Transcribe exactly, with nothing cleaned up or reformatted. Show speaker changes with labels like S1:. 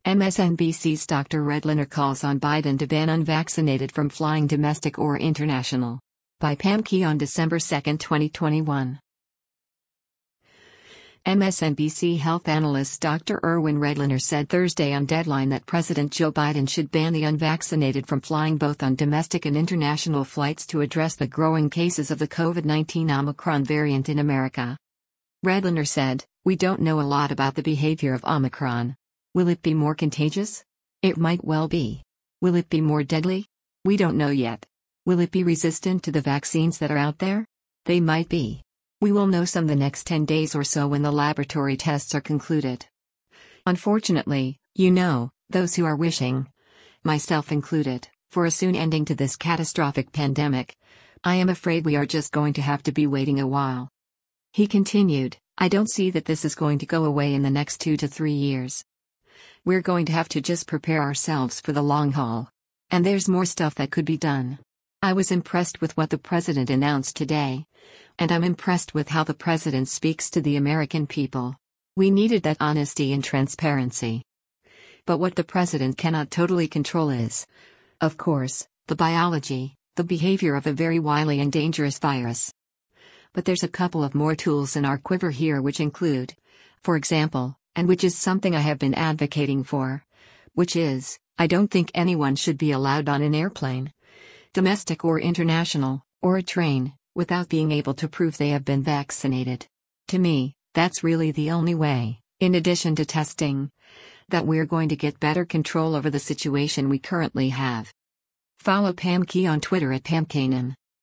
S1: M S N B C's Doctor Redlener calls on Biden to ban unvaccinated from flying domestic or international. By Pam Key on December second, twenty twenty-one. M S N B C health analyst Doctor Irwin Redlener said Thursday on Deadline that President Joe Biden should ban the unvaccinated from flying both on domestic and international flights to address the growing cases of the COVID nineteen Omicron variant in America. Redlener said, "We don't know a lot about the behavior of Omicron. Will it be more contagious? It might well be. Will it be more deadly? We don't know yet. Will it be resistant to the vaccines that are out there? They might be. We will know some the next ten days or so when the laboratory tests are concluded. Unfortunately, you know, those who are wishing, myself included, for a soon ending to this catastrophic pandemic, I am afraid we are just going to have to be waiting a while." He continued, "I don't see that this is going to go away in the next two to three years. We're going to have to just prepare ourselves for the long haul. And there's more stuff that could be done." I was impressed with what the president announced today. And I'm impressed with how the president speaks to the American people. We needed that honesty and transparency. But what the president cannot totally control is, of course, the biology, the behavior of a very wily and dangerous virus. But there's a couple of more tools in our quiver here which include, for example, and which is something I have been advocating for, which is, I don't think anyone should be allowed on an airplane, domestic or international, or a train, without being able to prove they have been vaccinated. To me, that's really the only way, in addition to testing, that we're going to get better control over the situation we currently have. Follow Pam Key on Twitter at Pam Kanan.